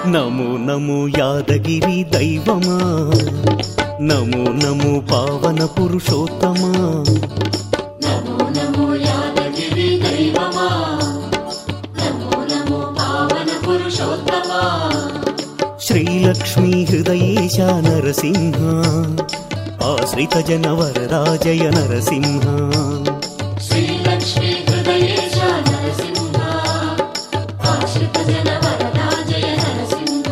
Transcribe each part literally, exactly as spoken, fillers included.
నమో నమో యాదగిరి దైవమా, నమో నమో పావన పురుషోత్తమా, నమో నమో యాదగిరి దైవమా, నమో నమో పావన పురుషోత్తమా, శ్రీలక్ష్మీ హృదయేశ నరసింహ, ఆశ్రిత జన వరరాజయ నరసింహ, శ్రీలక్ష్మీ హృదయేశ నరసింహ, ఆశ్రిత జన వరదాజయ నరసింహ.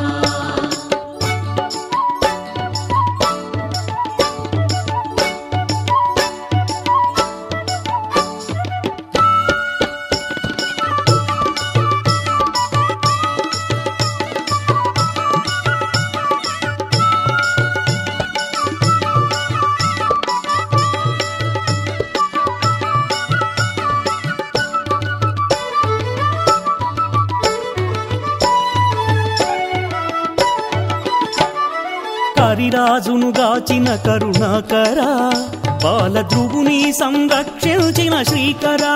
కరిరాజును గాచిన కరుణాకరా, బాలధ్రువుని సంరక్షించిన శ్రీకరా,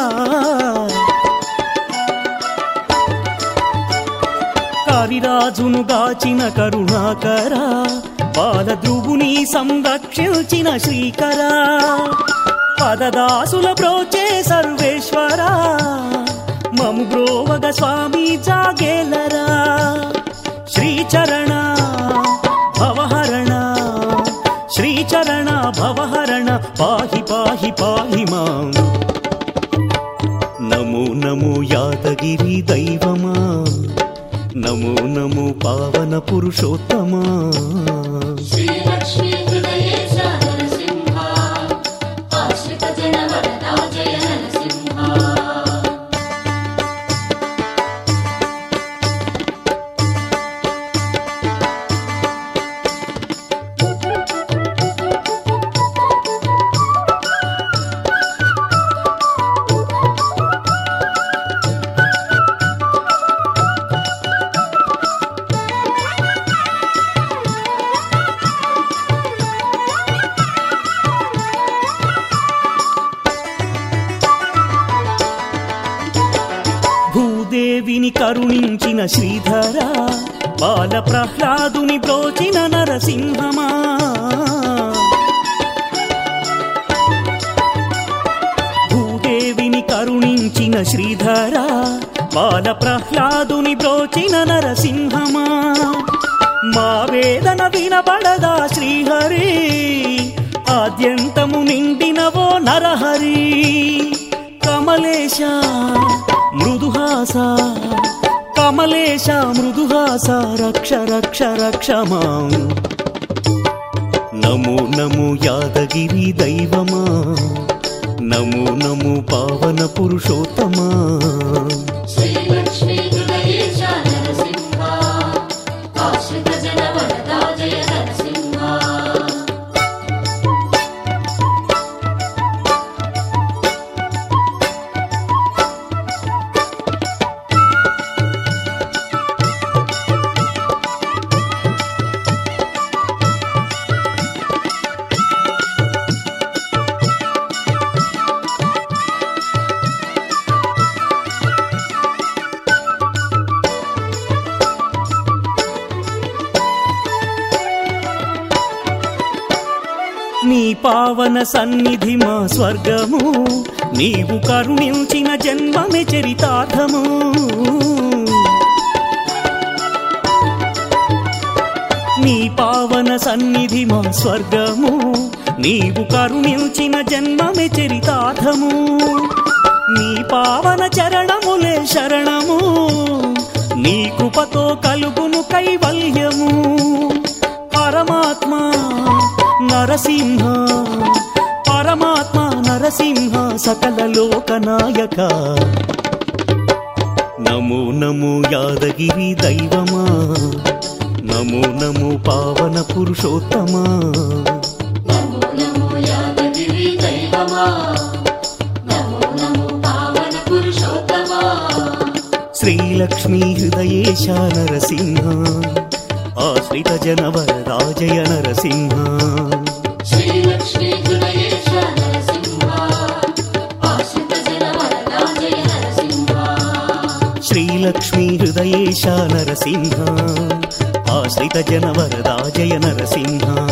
కరిరాజును గాచిన కరుణాకరా, బాలధ్రువుని సంరక్షించిన శ్రీకరా, పదదాసుల బ్రోచే సర్వేశ్వరా, మము బ్రోవగ స్వామి జాగేలరా, శ్రీచరణ భవహరణ, శ్రీచరణ భవహరణ, పాహి పాహి పాహి మాం. నమో నమో యాదగిరి దైవమా, నమో నమో పావన పురుషోత్తమా, శ్రీలక్ష్మీ హృదయేశ నరసింహ, ఆశ్రిత జన వరదాజయ నరసింహ. భూదేవిని కరుణించిన శ్రీధర, బాల ప్రహ్లాదుని బ్రోచిన నరసింహమా, భూదేవిని కరుణించిన శ్రీధర, బాల ప్రహ్లాదుని బ్రోచిన నరసింహమా, మా వేదన వినబడదా శ్రీహరి, ఆద్యంతము నిండినవో నరహరి, కమలేశ మృదుహాస, కమలేశ మృదుహాస, రక్ష రక్ష రక్ష మాం. నమో నమో యాదగిరి దైవమా, నమో నమో పావన పురుషోత్తమా, శ్రీలక్ష్మీ హృదయేశ నరసింహ, ఆశ్రిత జన వరదాజయ నరసింహ. నీ పావన సన్నిధి మా స్వర్గము, నీవు కరుణించిన జన్మమే చరితార్థము, నీ పావన సన్నిధి మా స్వర్గము, నీవు కరుణించిన జన్మమే చరితార్థము, నీ పావన చరణములే శరణము, నీ కృపతో కలుగును కైవల్యము, పరమాత్మ నరసింహ, పరమాత్మ నరసింహ, సకల లోకనాయక. నమో నమో యాదగిరి దైవమా, నమో నమో పావన పురుషోత్తమా, నమో నమో యాదగిరి దైవమా, నమో నమో పావన పురుషోత్తమా, శ్రీలక్ష్మీ హృదయేశ నరసింహ, ఆశ్రిత జన వరదాజయ నరసింహ, శ్రీలక్ష్మీ హృదయేశ నరసింహ, ఆశ్రిత జన వరదాజయ నరసింహ. శ్రీలక్ష్మీ హృదయ హృదయేశ నరసింహ ఆశ్రిత జన వరదా జయ నరసింహ